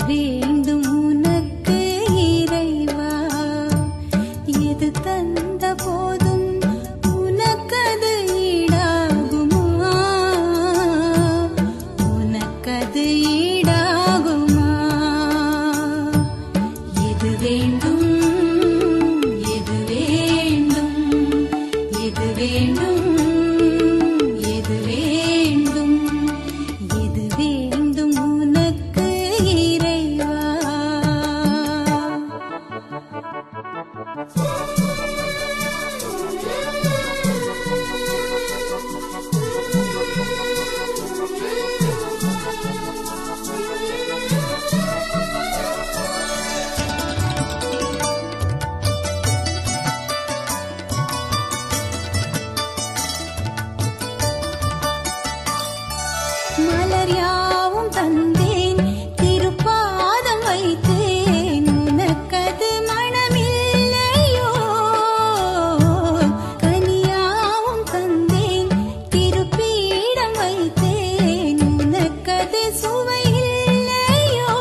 வேண்டும் உனக்கு இறைவா, எது தந்த போதும் உனக்கது ஈடாகுமா, உனக்கது ஈடாகுமா? எது வேண்டும், எது வேண்டும், எது வேண்டும், எது வேண்டும், எது வேண்டும் உனக்கு இறைவா? மலர் யாவும் தந்தேன், திருப்பாதம் வைத்தேன், உனக்கது மனமில்லையோ? கனியாவும் தந்தேன், திருப்பீடம் வைத்தேன், உனக்கது சுவையில்லையோ?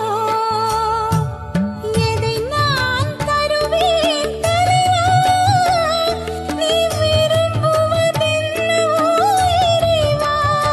எதை நான் தருவேன் தரையா, நீ விரும்புவதென்னவோ இறைவா?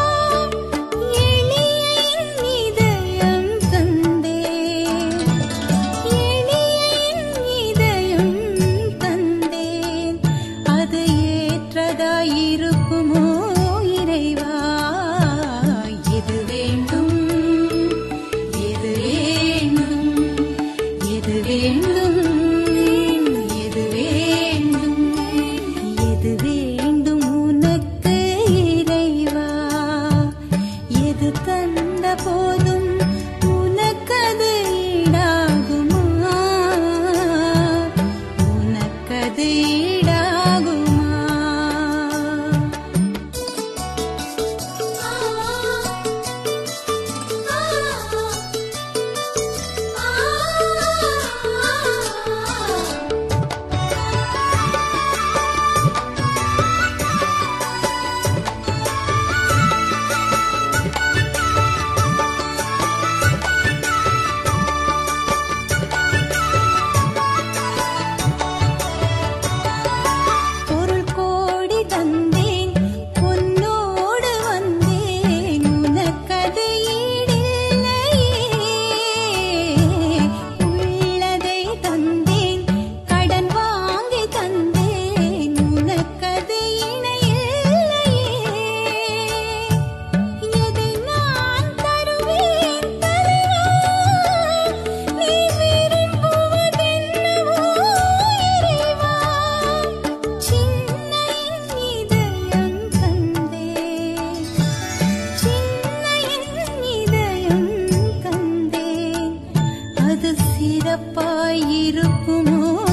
இருக்குமோ இறைவா? எது வேண்டும், எது வேண்டும், எது வேண்டும், எது வேண்டும், எது வேண்டும் உனக்கு இறைவா? எது தந்த போதும் உனக்கது ஈடாகுமா, உனக்கது ஈடாகுமா? பொருள் கோடி தந்தேன், பொன்னோடு வந்தேன், உனக்கது ஈடில்லையே. உள்ளதை தந்தேன், கடன் வாங்கி தந்தேன், உனக்கது இணையில்லையே. எதை நான் தருவேன் தரையா, நீ விரும்புவதென்னவோ இறைவா? சின்ன என் இதயம் தந்தேன், சின்ன என் இதயம் தந்தேன், அது சிறப்பாயிருக்குமோ